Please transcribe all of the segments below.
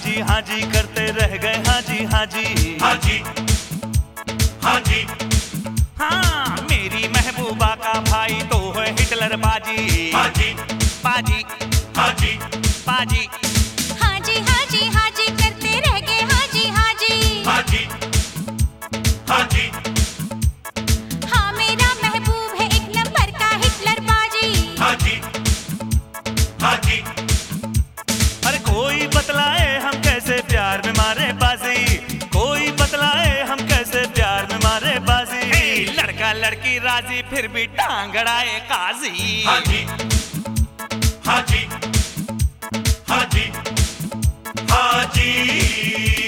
हाँ जी करते रह गए हाँ जी हाँ जी हाँ जी हाँ जी। हाँ मेरी महबूबा का भाई तो है हिटलर बाजी हाँ जी बाजी हाँ जी बाजी हाँ जी हाँ जी हाँ जी करते रह गए हाँ जी हाँ जी हाँ जी हाँ जी। हाँ मेरा महबूब है एक नंबर का हिटलर बाजी। हाँ जी हाँ जी। अरे कोई बतलाए हम कैसे प्यार में मारे बाजी, कोई बतलाए हम कैसे प्यार में मारे बाजी। लड़का लड़की राजी फिर भी टांग अड़ाए काजी। हाँ जी हाँ जी हाँ जी हाँ जी।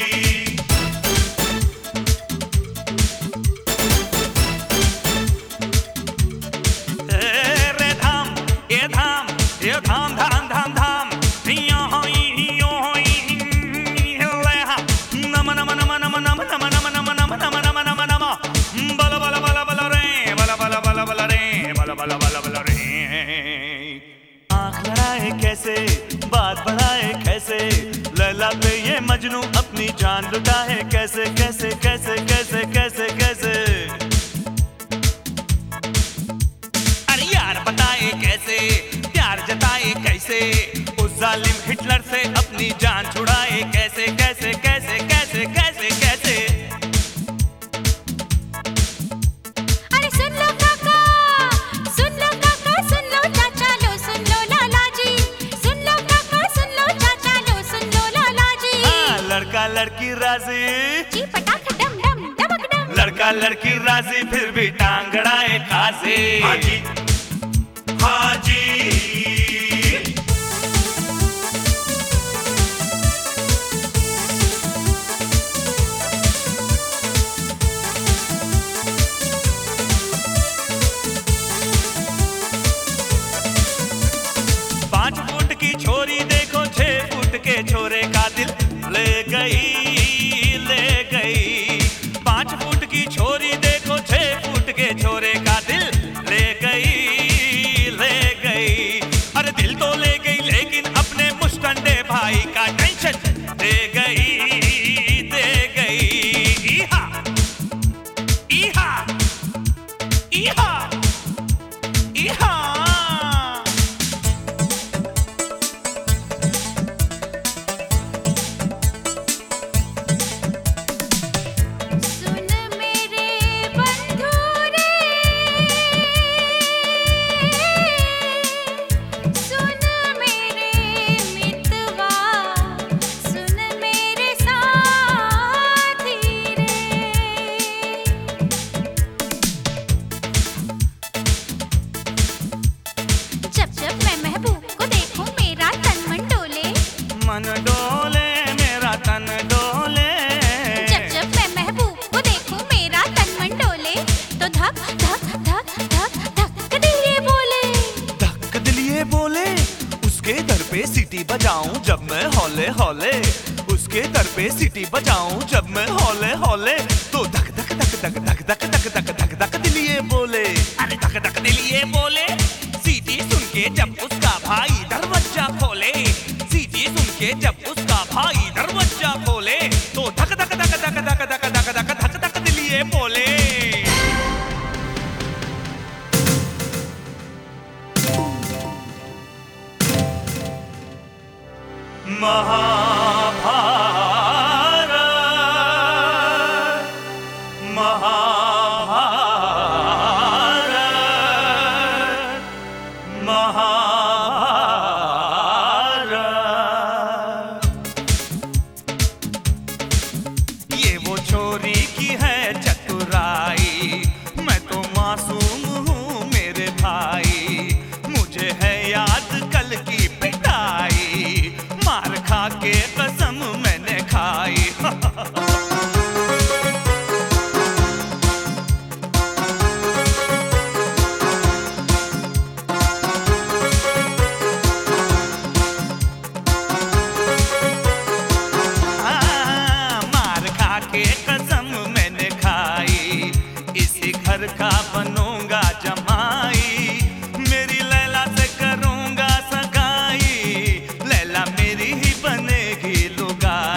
रे धाम ये धाम ये धाम धाम धाम धाम हियो होई हियो होई ले हा नम नम नम नम नम नम नम नम नम नम नम नम नम बल बल बल बल रे बल बल बल बल रे बल बल बल बल रे। आँख लड़ाए कैसे बात बढ़ाए कैसे, लैला पे ये मजनू अपनी जान लुटाए कैसे कैसे कैसे कैसे कैसे कैसे। अरे यार बताए कैसे प्यार जताए कैसे, उस जालिम हिटलर से अपनी जान छुड़ाए कैसे कैसे कैसे कैसे कैसे कैसे। अरे सुन लो काका सुन लो काका सुन लो चाचा लो सुन लो लाला जी, सुन लो काका सुन लो चाचा लो सुन लो लाला जी। हाँ लड़का लड़की राजी जी पटाख डम डम डमक डम। लड़का लड़की राजी फिर भी टांग अड़ाए खासे। हाँ जी हाँ जी। 5 फुट की छोरी देखो 6 फुट के छोरे का दिल ले गई ले गई। 5 फुट की छोरी देखो 6 फुट के छोरे का दिल ले गई ले गई। अरे दिल तो ले गई लेकिन अपने मुस्टंडे भाई का टेंशन दे गई दे गई। इहा इहा इहा इहा। सुन मेरे बंधु रे सुन मेरे मितवा सुन मेरे साथी रे। जब जब मैं महबूब को देखूं मेरा तन मन डोले, मन डोले मेरा तन डोले। जब जब मैं महबूब को देखूं मेरा तन मन डोले, तो धक धक धक धक धक दिल ये बोले। धक दिल ये बोले उसके दर पे सीटी बजाऊं जब मैं हौले हौले, उसके दर पे सीटी बजाऊं जब मैं हौले हौले। तो धक धक धक धक धक धक धक धक धक धक दिल ये बोले। अरे धक धक दिल ये बोले सीटी सुन के जब उसका भाई दरवाजा खोले, सीटी सुन के जब उसका भाई दरवाजा खोले। तो धक धक धक धक धक धक धक धक धक धक दिल ये बोले। महाभारत महाभारत महाभारत। ये वो छोरी की है चतुराई, मैं तो मासूम हूँ मेरे भाई। मुझे है याद कल की पिटाई, मार खा के कसम मैंने खाई। मार खा के कसम मैंने खाई, इसी घर का बनूंगा जमाई। मेरी लैला से करूंगा सगाई, लैला मेरी ही बनेगी लुगाई।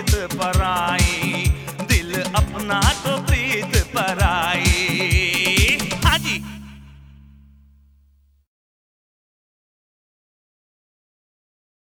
नीयत पर आई